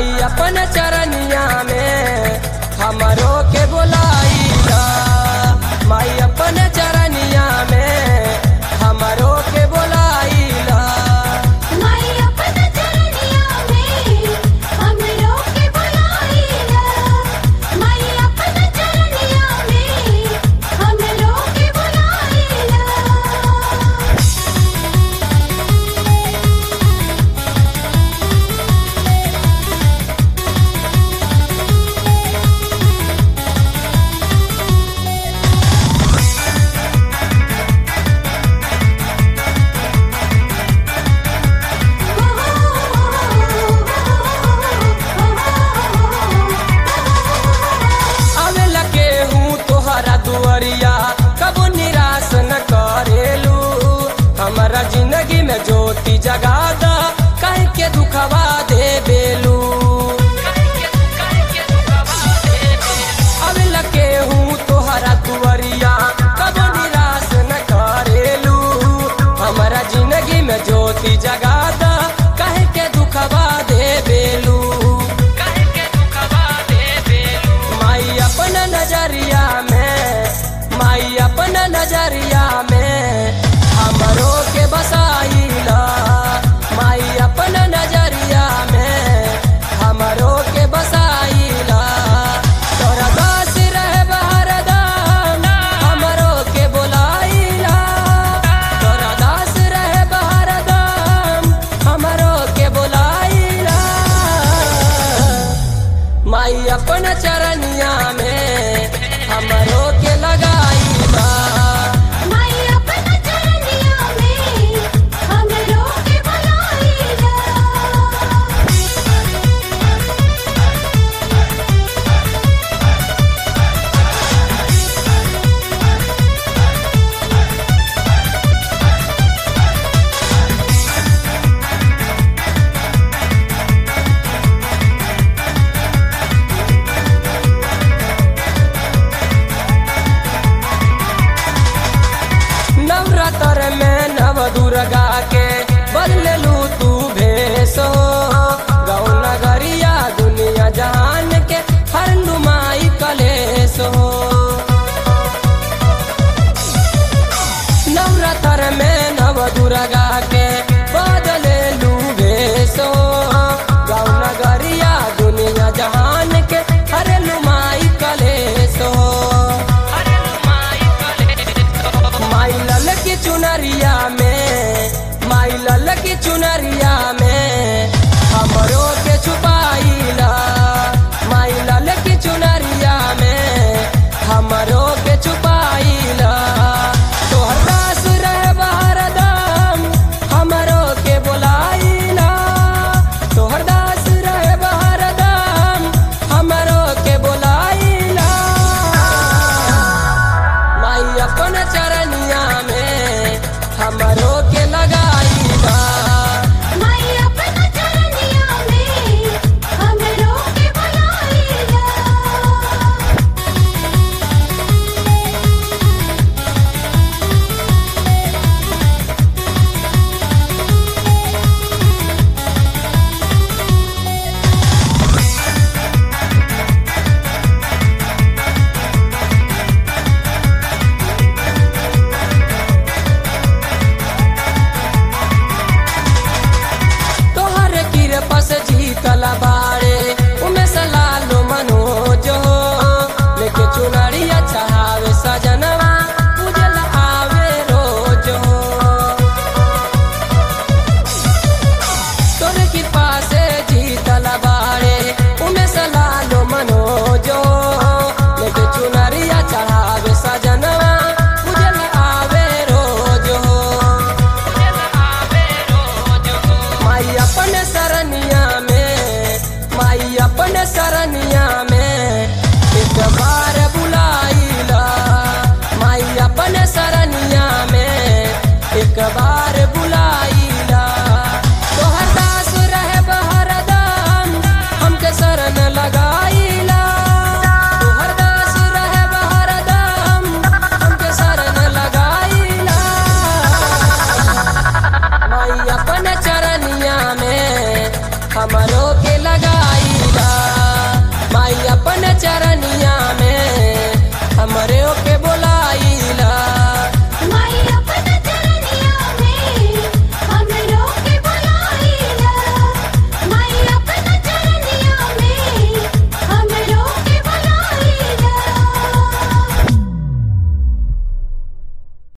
माई अपन चरनिया में हमरो के बोलाइला। माई अपन चरनिया में हमरो के बोलाइला। माई अपन चरनिया में हमरो के बोलाइला। माई अपन चरनिया में हमरो के बोलाइला। आवेला केहू तोहरा दुआरिया कबो निराश न करेलू। हमारा जिंदगी में ज्योति जगा दा काहे के दुखवा दे बेलू। आवेला केहू तोहरा दुआरिया कबो निराश न करेलू। हमारा जिंदगी में ज्योति जगा दा काहे के दुखवा दे बेलू। माई अपन नजरिया में, माई अपन नजरिया में हमरो के बसाइला। माई अपन नजरिया में हमरो के बसाइला। तोरा दास रहे बहरदम हमरो के बोलाइला। तोरा दास रहे बहरदम हमरो के बोलाइला। माई अपन चरनिया में हमरो के लगाइला। माई अपन चरनिया में हमरो के बोलाइला। नवरात्र में नव दुर्गा के बदललू तू भेषो। गौ नगरिया दुनिया जहान के हर नुमाई कलेसो। नवरात्र में नव दुर्गा के बदललू भेषो। गौ नगरिया दुनिया जहान के हर नुमाई कलेसो। माई लाल की चुनरिया में, माई लाल की चुनरिया में हमरो के छुपाइला। माई लाल की चुनरिया में हमरो के छुपाइला। तोहर दास रहे बहरदम हमरो के बोलाइला। तोहर दास रहे बहरदम हमरो के बोलाइला। माई अपन चरनिया में हमरो के लगाइला। माई अपन चरनिया में हमरो के बोलाइला। तोहर कृपा से जीतल बाड़े उमे सलालो मनोज हो। लेके चुनरिया चढ़ावे सजनवा पूजल आवे रोज हो। तोहर कृपा से जीतल बाड़े उमे सलालो मनोज हो। लेके चुनरिया चढ़ावे सजनवा पूजल आवे रोज हो। माई अपन सरनिया में, माई अपन सरनिया में एक बार बुलाइला। माई अपन सरनिया में एक बार